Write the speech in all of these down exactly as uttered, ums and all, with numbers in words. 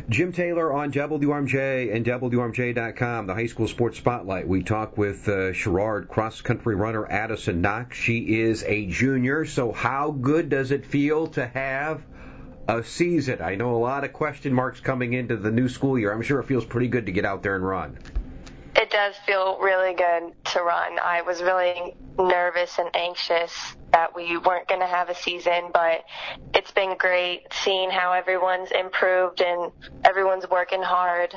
Jim Taylor on W R M J and W R M J dot com, the High School Sports Spotlight. We talk with uh, Sherrard cross-country runner Addison Knox. She is a junior, so how good does it feel to have a season? I know a lot of question marks coming into the new school year. I'm sure it feels pretty good to get out there and run. It does feel really good to run. I was really nervous and anxious that we weren't going to have a season, but it's been great seeing how everyone's improved and everyone's working hard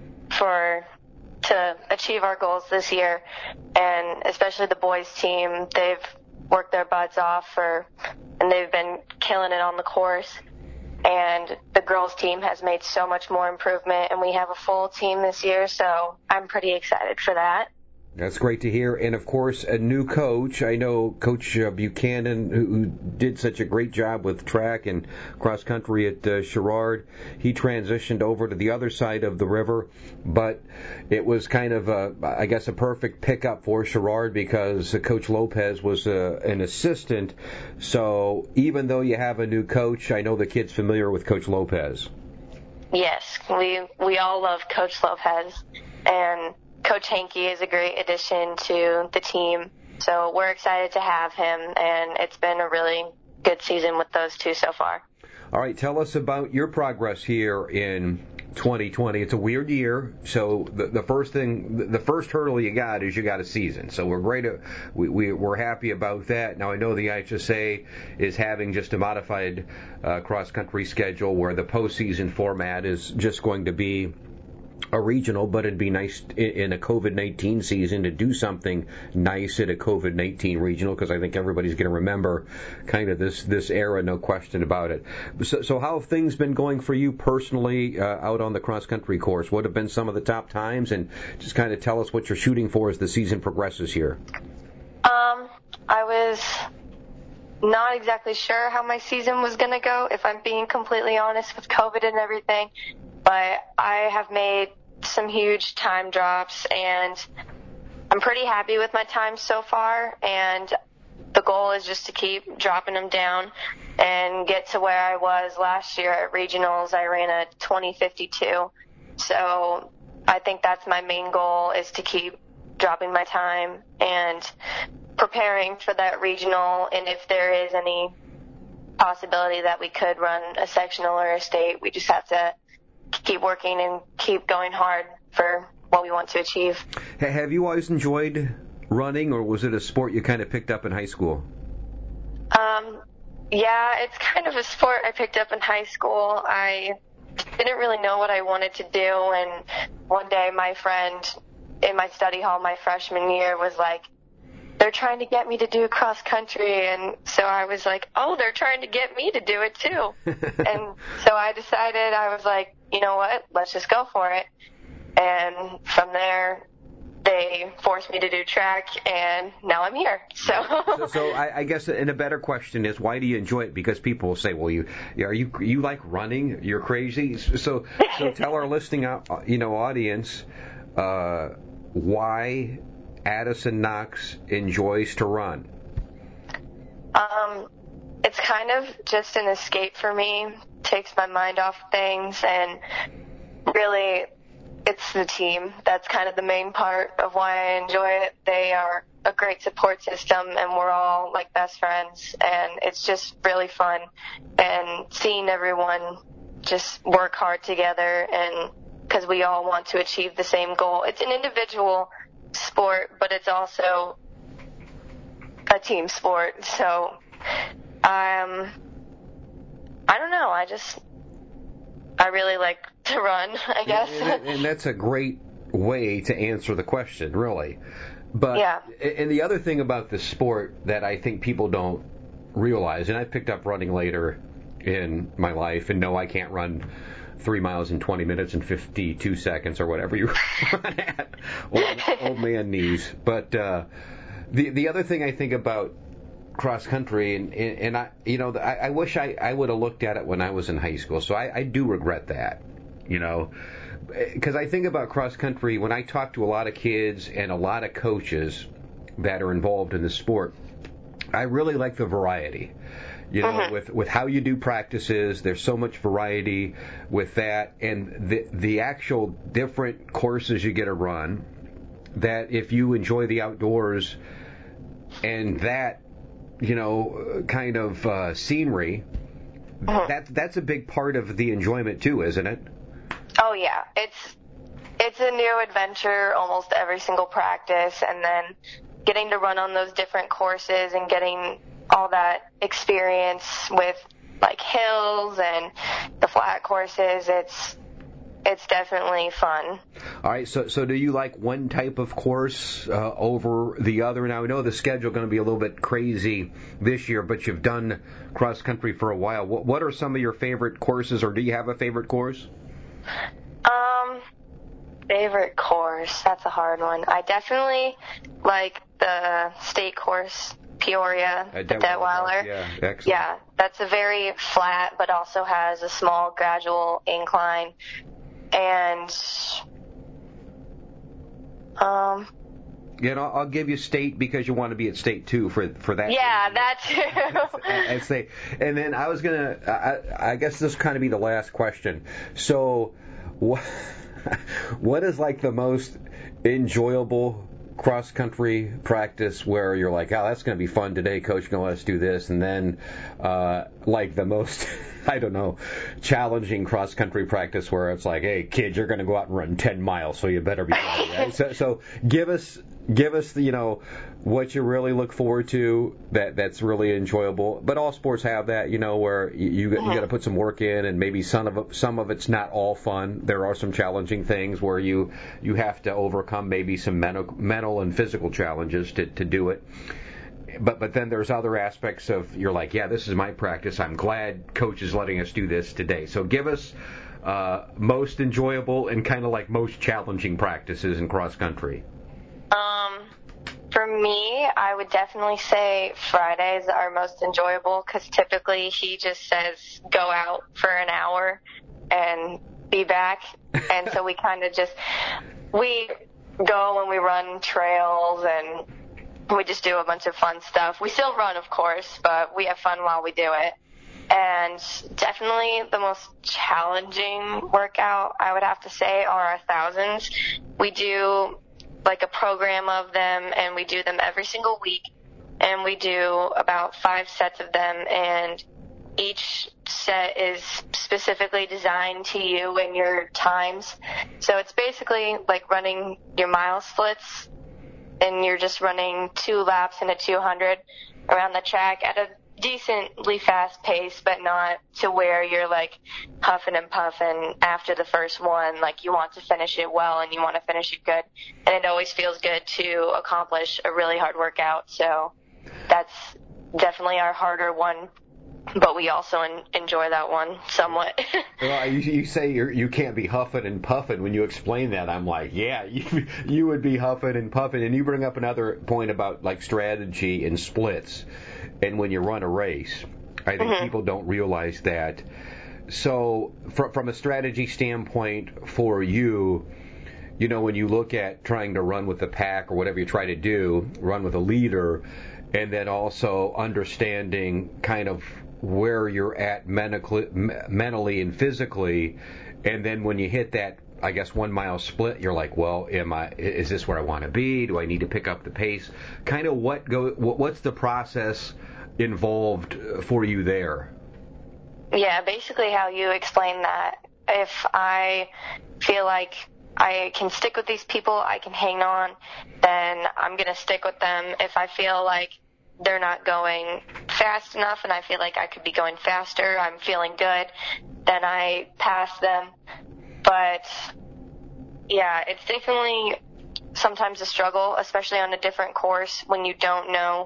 for to achieve our goals this year. And especially the boys team, they've worked their butts off for, and they've been killing it on the course. And the girls team has made so much more improvement, and we have a full team this year, so I'm pretty excited for that. That's great to hear. And, of course, a new coach. I know Coach uh, Buchanan, who, who did such a great job with track and cross-country at uh, Sherrard, he transitioned over to the other side of the river. But it was kind of, a, I guess, a perfect pickup for Sherrard because uh, Coach Lopez was uh, an assistant. So even though you have a new coach, I know the kid's familiar with Coach Lopez. Yes, we we all love Coach Lopez. And Coach Hankey is a great addition to the team, so we're excited to have him, and it's been a really good season with those two so far. All right, tell us about your progress here in twenty twenty. It's a weird year, so the, the first thing, the first hurdle you got is you got a season. So we're great, we, we we're happy about that. Now I know the I H S A is having just a modified uh, cross country schedule where the postseason format is just going to be a regional, but it'd be nice in a COVID nineteen season to do something nice at a COVID nineteen regional, because I think everybody's going to remember kind of this this era, no question about it. So, so how have things been going for you personally uh, out on the cross-country course? What have been some of the top times? And just kind of tell us what you're shooting for as the season progresses here. Um, I was not exactly sure how my season was going to go, if I'm being completely honest, with COVID and everything. But I have made some huge time drops, and I'm pretty happy with my time so far, and the goal is just to keep dropping them down and get to where I was last year at regionals. I ran a twenty fifty-two, so I think that's my main goal, is to keep dropping my time and preparing for that regional, and if there is any possibility that we could run a sectional or a state, we just have to keep working and keep going hard for what we want to achieve. Have you always enjoyed running, or was it a sport you kind of picked up in high school? Um, yeah, it's kind of a sport I picked up in high school. I didn't really know what I wanted to do, and one day my friend in my study hall my freshman year was like, they're trying to get me to do cross country, and so I was like, oh, they're trying to get me to do it too. And so I decided, I was like, you know what, let's just go for it. And from there, they forced me to do track, and now I'm here. So, so, so I, I guess, and a better question is, why do you enjoy it? Because people will say, well, you are you you like running? You're crazy. So, so tell our listening, you know, audience, uh, why Addison Knox enjoys to run. Um, it's kind of just an escape for me. Takes my mind off things, and really, it's the team. That's kind of the main part of why I enjoy it. They are a great support system, and we're all like best friends, and it's just really fun. And seeing everyone just work hard together, and because we all want to achieve the same goal. It's an individual sport, but it's also a team sport. So, um, I don't know. I just, I really like to run, I guess. And, and that's a great way to answer the question, really. But, yeah. And the other thing about this sport that I think people don't realize, and I picked up running later in my life, and no, I can't run three miles in twenty minutes and fifty-two seconds or whatever you run at, old, old man knees. But uh, the the other thing I think about cross country, and, and, and I, you know, I, I wish I, I would have looked at it when I was in high school. So I, I do regret that, you know, because I think about cross country when I talk to a lot of kids and a lot of coaches that are involved in the sport. I really like the variety. You know, mm-hmm. with, with how you do practices, there's so much variety with that, and the the actual different courses you get to run, that if you enjoy the outdoors and that, you know, kind of uh, scenery, mm-hmm. that, that's a big part of the enjoyment too, isn't it? Oh, yeah. It's it's a new adventure almost every single practice, and then getting to run on those different courses and getting all that experience with like hills and the flat courses, it's it's definitely fun. All right, so so do you like one type of course uh, over the other? Now, I know the schedule is going to be a little bit crazy this year, but you've done cross country for a while. What what are some of your favorite courses, or do you have a favorite course? Um, favorite course, that's a hard one. I definitely like the state course, Peoria, At the Detweiler. Yeah, excellent. Yeah, that's a very flat, but also has a small gradual incline. And, um, Yeah, and I'll, I'll give you state because you want to be at state too for for that. Yeah, reason. that too. I, I say, and then I was gonna. I, I guess this kind of be the last question. So, what what is like the most enjoyable cross country practice where you're like, oh, that's going to be fun today, coach, going to let us do this, and then uh, like the most, I don't know, challenging cross country practice where it's like, hey, kid, you're going to go out and run ten miles, so you better be ready. Right? So, so give us, give us, the, you know, what you really look forward to that that's really enjoyable. But all sports have that, you know, where you you, you got to put some work in, and maybe some of it, some of it's not all fun. There are some challenging things where you you have to overcome maybe some mental mental and physical challenges to to do it. But but then there's other aspects of, you're like, yeah, this is my practice. I'm glad coach is letting us do this today. So give us uh, most enjoyable and kind of like most challenging practices in cross country. Um, for me, I would definitely say Fridays are most enjoyable because typically he just says go out for an hour and be back. And so we kind of just, we go and we run trails and we just do a bunch of fun stuff. We still run, of course, but we have fun while we do it. And definitely the most challenging workout, I would have to say, are our thousands. We do like a program of them, and we do them every single week. And we do about five sets of them, and each set is specifically designed to you and your times. So it's basically like running your mile splits, and you're just running two laps in a two hundred around the track at a decently fast pace, but not to where you're like huffing and puffing after the first one. Like, you want to finish it well and you want to finish it good. And it always feels good to accomplish a really hard workout. So that's definitely our harder one, but we also en- enjoy that one somewhat. Well, you, you say you're, you can't be huffing and puffing. When you explain that, I'm like, yeah, you, you would be huffing and puffing. And you bring up another point about like strategy and splits. And when you run a race, I think mm-hmm. people don't realize that. So from, from a strategy standpoint for you, you know, when you look at trying to run with the pack or whatever you try to do, run with a leader, and then also understanding kind of where you're at mentally, mentally and physically, and then when you hit that, I guess, one mile split, you're like, well, am I? Is this where I want to be? Do I need to pick up the pace? Kind of what go? What's the process involved for you there? Yeah, basically how you explain that. If I feel like I can stick with these people, I can hang on, then I'm going to stick with them. If I feel like they're not going fast enough and I feel like I could be going faster, I'm feeling good, then I pass them. But yeah, it's definitely sometimes a struggle, especially on a different course when you don't know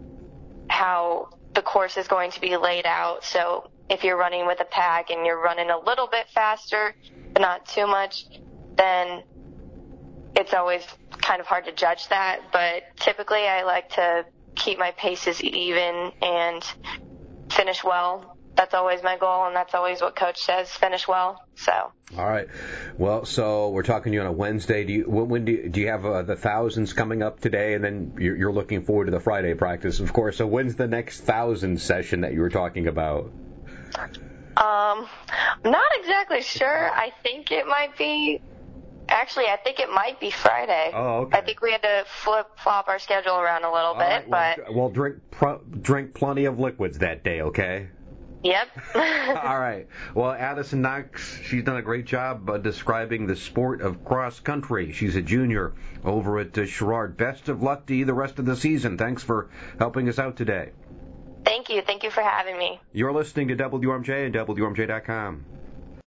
how the course is going to be laid out. So if you're running with a pack and you're running a little bit faster, but not too much, then it's always kind of hard to judge that. But typically I like to keep my paces even and finish well that's always my goal, and that's always what Coach says, finish well. So. All right. Well, so we're talking to you on a Wednesday. Do you when, when do you, do you have uh, the thousands coming up today, and then you're, you're looking forward to the Friday practice, of course. So when's the next thousand session that you were talking about? Um, not exactly sure. I think it might be. Actually, I think it might be Friday. Oh, okay. I think we had to flip flop our schedule around a little All bit, right, well, but. Well, drink pro, drink plenty of liquids that day, okay? Yep. All right. Well, Addison Knox, she's done a great job uh, describing the sport of cross country. She's a junior over at uh, Sherrard. Best of luck to you the rest of the season. Thanks for helping us out today. Thank you. Thank you for having me. You're listening to W R M J and W R M J dot com.